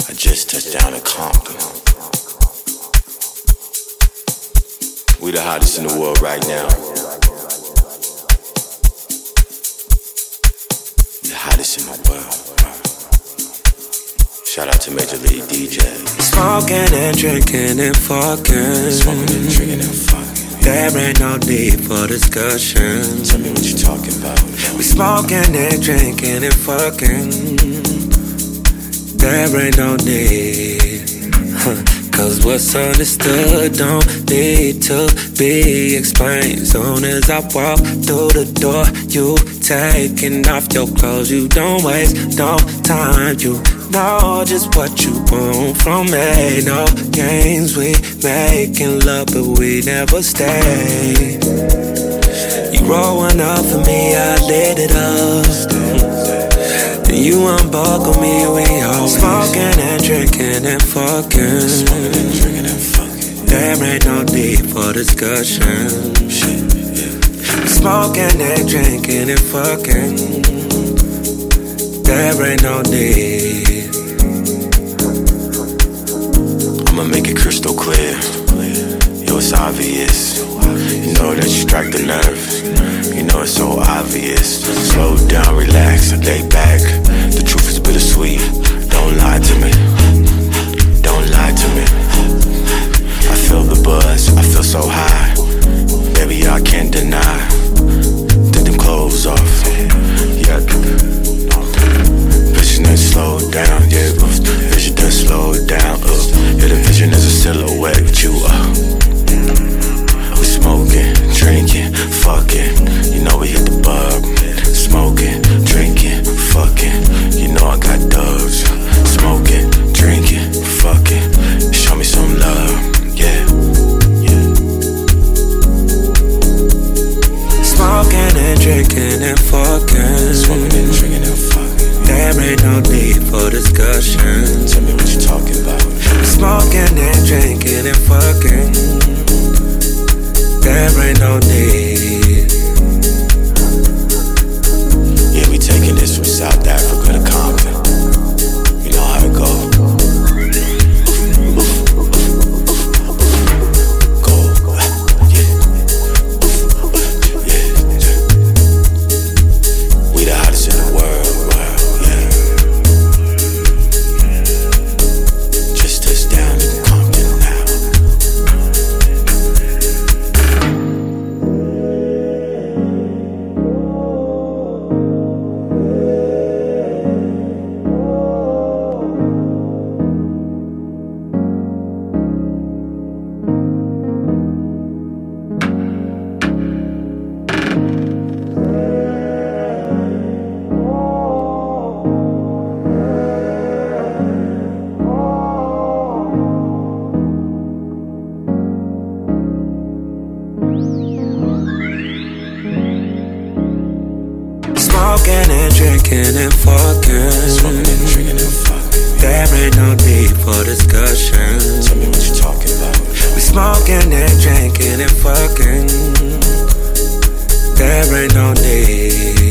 I just touched down in Compton. We the hottest in the world right now. The hottest in the world. Shout out to Major League DJ. Smoking and drinking and fucking. Smoking and drinking and fucking. There ain't no need for discussion. Tell me what you talking about. We smoking and drinking and fucking. There ain't no need. Cause what's understood don't need to be explained. Soon as I walk through the door, you taking off your clothes. You don't waste no time. You know just what you want from me. No games, we making love, but we never stay. You growing up for me, I lit it up. Then you unbuckle me, we all smoking and drinking and fucking. Smoking and drinking and fucking. There ain't no need for discussion. Shit, yeah. Smoking and drinking and fucking. There ain't no need. I'ma make it crystal clear. Yo, it's obvious. You know that you strike the nerve. You know it's so obvious. Slow down, relax, lay back. The truth is bittersweet. Don't lie to me. Don't lie to me. I feel the buzz, I feel so high. Baby, I can't deny. Take them clothes off. Yeah. Vision done slow down. Yeah, vision done slow down. Yeah, the vision is a silhouette with you. We smoking, drinking, fucking. You know we hit the bug. Smoking, drinking, fucking. You know I got dubs. Smoking, drinking, fucking. Show me some love, yeah. Smoking and drinking and fucking. Smoking and drinking and fucking. There ain't no need for discussion. Tell me what you talking about. Smoking and drinking and fucking. There ain't no need. Yeah, we taking this from South Africa to Compton. You know how it go. Go, yeah. Yeah. We the hottest in the world, yeah. Just touched down in Compton now. Smoking and drinking and fucking. Smoking and drinking and fucking. There ain't no need for discussion. Tell me what you talking about. We smoking and drinking and fucking. There ain't no need.